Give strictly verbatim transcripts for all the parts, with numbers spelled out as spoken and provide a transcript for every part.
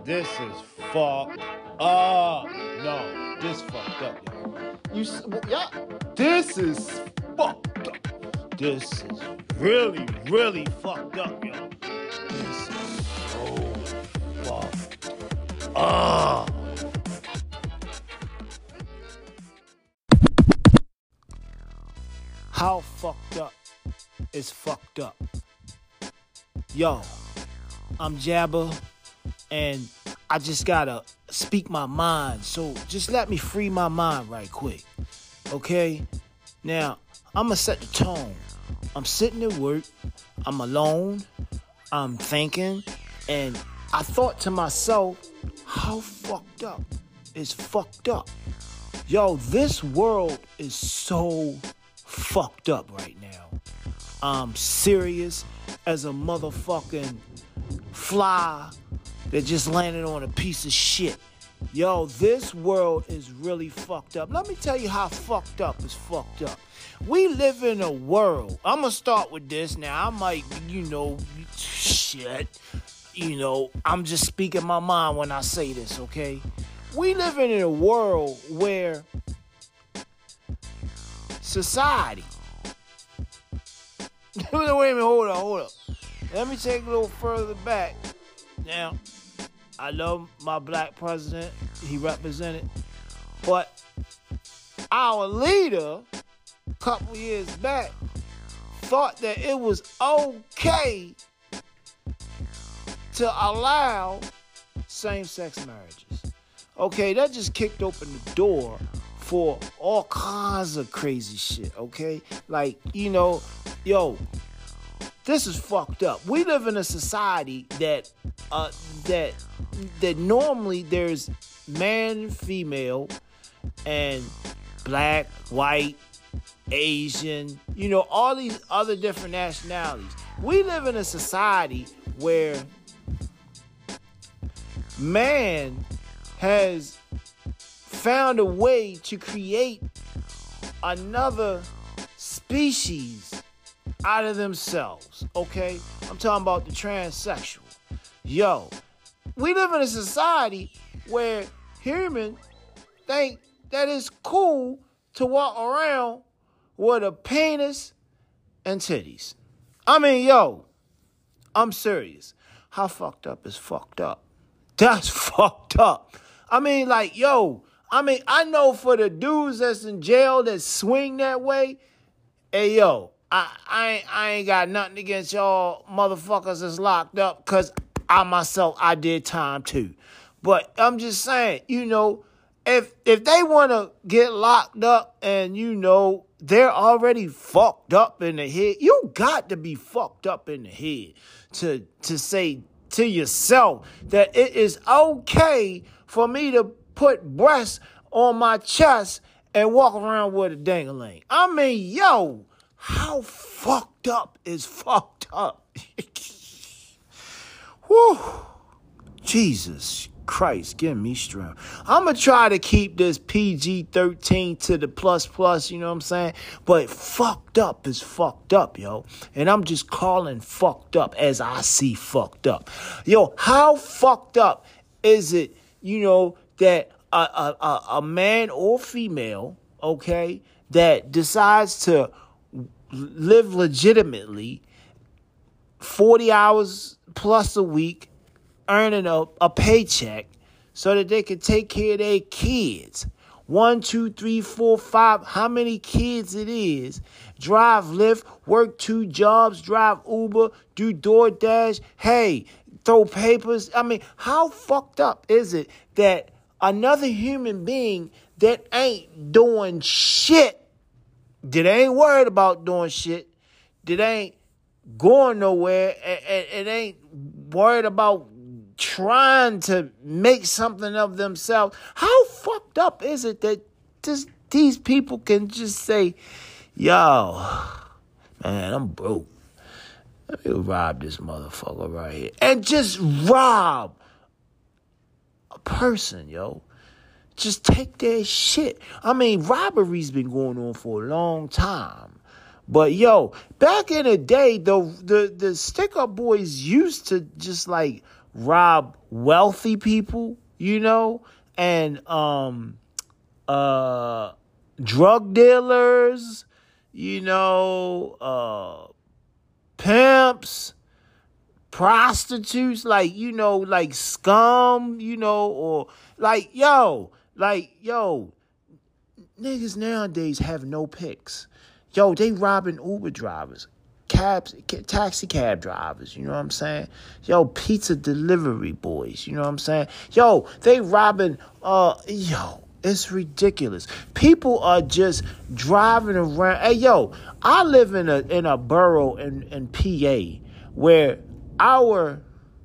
This is fucked up. No, this fucked up, yo. You, yeah, this is fucked up. This is really, really fucked up, yo. This is so fucked up. How fucked up is fucked up? Yo, I'm Jabba, and I just gotta speak my mind. So just let me free my mind right quick, okay? Now, I'm gonna set the tone. I'm sitting at work. I'm alone. I'm thinking, and I thought to myself, how fucked up is fucked up? Yo, this world is so fucked up right now. I'm serious as a motherfucking fly that just landed on a piece of shit. Yo, this world is really fucked up. Let me tell you how fucked up is fucked up. We live in a world. I'm gonna start with this now. I might, you know, shit. You know, I'm just speaking my mind when I say this, okay? We live in a world where society. Wait a minute, hold up, hold up. Let me take a little further back. Now, I love my black president. He represented. But our leader, a couple years back, thought that it was okay to allow same-sex marriages. Okay, that just kicked open the door for all kinds of crazy shit, okay? Like, you know, yo, this is fucked up. We live in a society that uh that that normally there's man, female, and black, white, Asian, you know, all these other different nationalities. We live in a society where man has found a way to create another species out of themselves, okay? I'm talking about the transsexual. Yo, we live in a society where humans think that it's cool to walk around with a penis and titties. I mean, yo, I'm serious. How fucked up is fucked up? That's fucked up. I mean, like, yo, I mean, I know for the dudes that's in jail that swing that way, hey, yo, I, I, ain't, I ain't got nothing against y'all motherfuckers that's locked up, because I myself, I did time too. But I'm just saying, you know, if if they want to get locked up and, you know, they're already fucked up in the head, you got to be fucked up in the head to to say to yourself that it is okay for me to put breasts on my chest and walk around with a dang-a-ling. I mean, yo, how fucked up is fucked up? Whew. Jesus Christ, give me strength. I'm going to try to keep this P G thirteen to the plus plus, you know what I'm saying? But fucked up is fucked up, yo. And I'm just calling fucked up as I see fucked up. Yo, how fucked up is it, you know, that a, a, a, a man or female, okay, that decides to live legitimately forty hours plus a week, earning a, a paycheck so that they can take care of their kids. One, two, three, four, five, how many kids it is. Drive Lyft, work two jobs, drive Uber, do DoorDash, hey, throw papers. I mean, how fucked up is it that another human being that ain't doing shit, that ain't worried about doing shit, that ain't going nowhere, and, and, and ain't worried about trying to make something of themselves. How fucked up is it that just these people can just say, yo, man, I'm broke. Let me rob this motherfucker right here. And just rob a person, yo. Just take their shit. I mean, robbery's been going on for a long time. But, yo, back in the day, the the, the stick-up boys used to just, like, rob wealthy people, you know, and um, uh, drug dealers, you know, uh, pimps, prostitutes, like, you know, like scum, you know, or like, yo, like, yo, niggas nowadays have no picks. Yo, they robbing Uber drivers, cabs, taxi cab drivers, you know what I'm saying? Yo, pizza delivery boys, you know what I'm saying? Yo, they robbing, uh, yo, it's ridiculous. People are just driving around. Hey, yo, I live in a in a borough in, in P A where our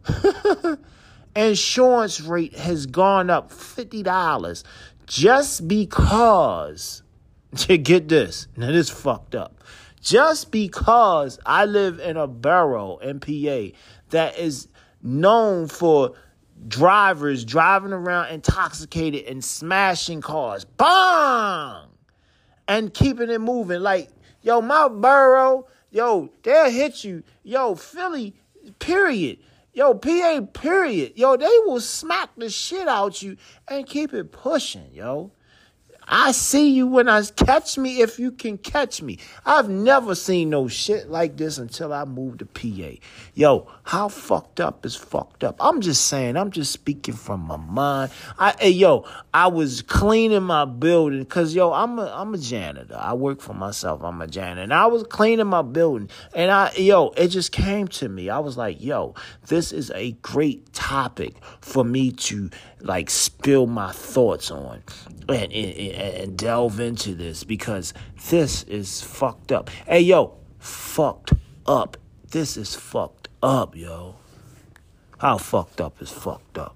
insurance rate has gone up fifty dollars just because, to get this, now this fucked up, just because I live in a borough in P A that is known for drivers driving around intoxicated and smashing cars, bang, and keeping it moving. Like, yo, my borough, yo, they'll hit you. Yo, Philly, period. Yo, P A, period. Yo, they will smack the shit out you and keep it pushing, yo. I see you when I catch me if you can catch me. I've never seen no shit like this until I moved to P A. Yo, how fucked up is fucked up? I'm just saying, I'm just speaking from my mind. I, hey, yo, I was cleaning my building because, yo, I'm a, I'm a janitor. I work for myself. I'm a janitor. And I was cleaning my building. And, I, yo, it just came to me. I was like, yo, this is a great topic for me to, like, spill my thoughts on and, and, and delve into this because this is fucked up. Hey, yo, fucked up. This is fucked up, yo. How fucked up is fucked up?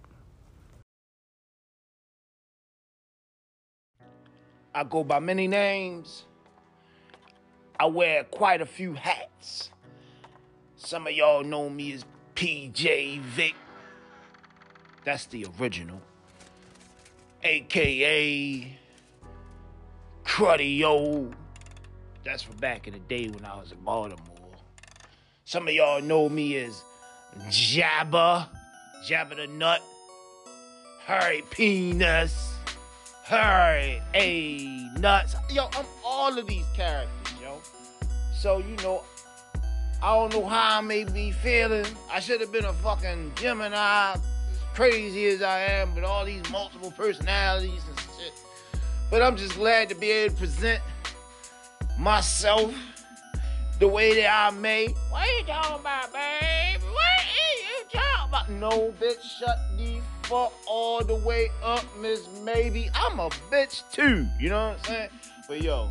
I go by many names. I wear quite a few hats. Some of y'all know me as P J Vic. That's the original. A K A Cruddy-O. That's from back in the day when I was in Baltimore. Some of y'all know me as Jabba. Jabba the Nut. Harry Penis. Harry A. Nuts. Yo, I'm all of these characters, yo. So, you know, I don't know how I may be feeling. I should have been a fucking Gemini. Crazy as I am with all these multiple personalities and shit. But I'm just glad to be able to present myself the way that I may. What you talking about, babe? What you talking about? No, bitch, shut the fuck all the way up, Miss Maybe. I'm a bitch too, you know what I'm saying? But yo,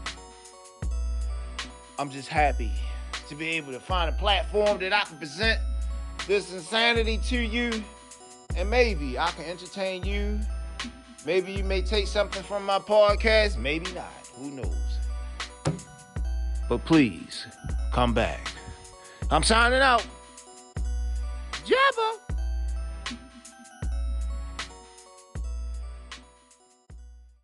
I'm just happy to be able to find a platform that I can present this insanity to you. And maybe I can entertain you. Maybe you may take something from my podcast. Maybe not. Who knows? But please, come back. I'm signing out. Jabba.